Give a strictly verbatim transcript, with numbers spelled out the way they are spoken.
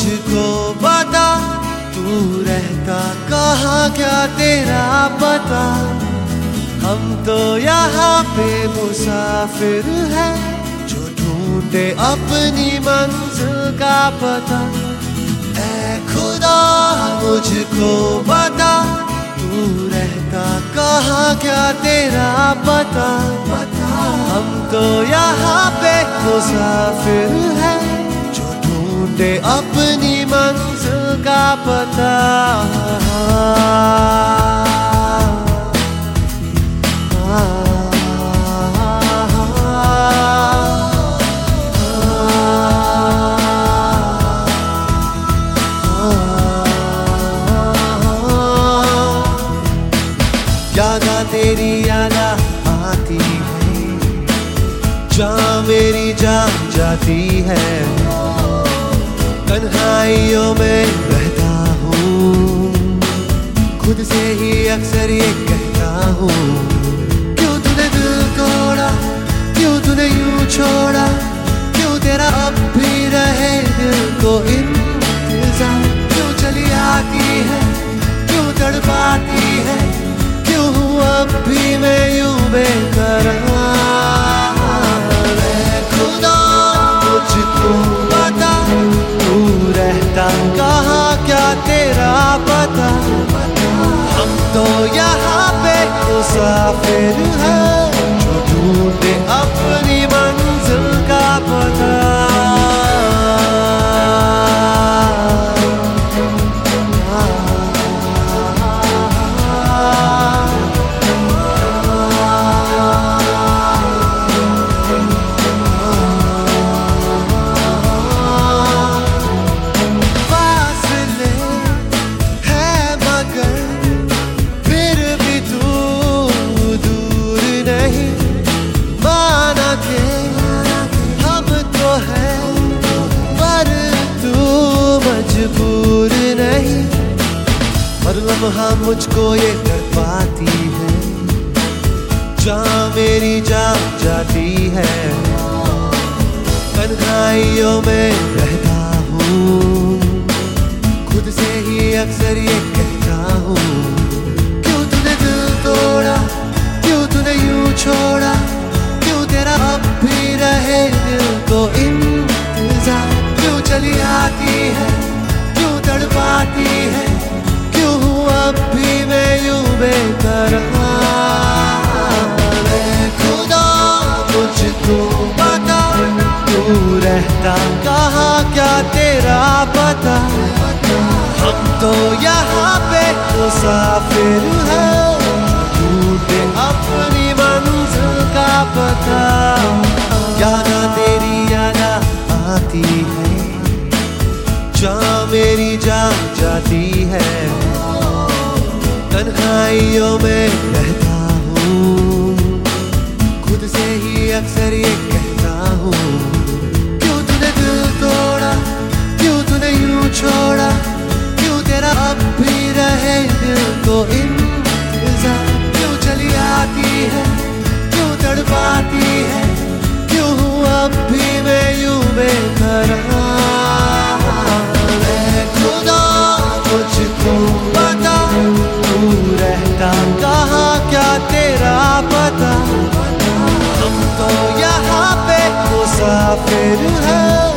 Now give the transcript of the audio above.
मुझको बता, तू रहता कहाँ, क्या तेरा पता। हम तो यहाँ पे मुसाफिर हैं, जो ढूंढे अपनी मंजिल का पता। ऐ खुदा मुझको बता, तू रहता कहाँ, क्या तेरा पता। हम तो यहाँ पे मुसाफिर हैं, जो ढूंढे अपनी मंजिल का पता। यादा तेरी यादा आती है, जहाँ मेरी जान जाती है। तन्हाइयों में रहता हूँ, खुद से ही अक्सर ये कहता हूँ। क्यों तूने दिल तोड़ा, क्यों तूने यूं छोड़ा, क्यों तेरा अब भी रहे दिल को इंतजार। क्यों चली आती है, क्यों तड़पाती है, क्यों हूँ अब भी मैं यूं बेकरार। ऐ खुदा मुझको बता, तू रहता कहाँ, क्या तेरा पता। हम तो यहाँ पे मुसाफिर हैं, जो ढूंढे अपनी मंजिल का पता। मजबूर नहीं, हर लम्हा मुझको ये तड़पाती है, जहाँ मेरी जान जाती है। तन्हाइयों में रहता हूँ, खुद से ही अक्सर ये कहता हूँ। क्यों तूने दिल तोड़ा, क्यों तूने यूं छोड़ा, क्यों तेरा अब भी रहे दिल को इंतजार। क्यों चली आती है, क्यों तड़पाती है, क्यों हूँ अब भी मैं यूं बेकरार। ऐ खुदा मुझको बता, तू रहता कहाँ, क्या तेरा पता। हम तो यहाँ पे मुसाफिर हैं, ढूंढे अपनी मंजिल का पता। यादा तेरी यादा आती है, जहाँ मेरी जान जाती है। तन्हाइयों में रहता हूँ, खुद से ही अक्सर ये कहता हूँ। क्यों तूने दिल तोड़ा, क्यों तूने यूं छोड़ा, क्यों तेरा अब भी रहे दिल को इंतजार। क्यों चली आती है, क्यों तड़पाती है, क्यों हूँ अब भी मैं यूं बेकरार। मुझको बता, तू रहता कहाँ, क्या तेरा पता। हम तो यहाँ पे मुसाफिर हैं,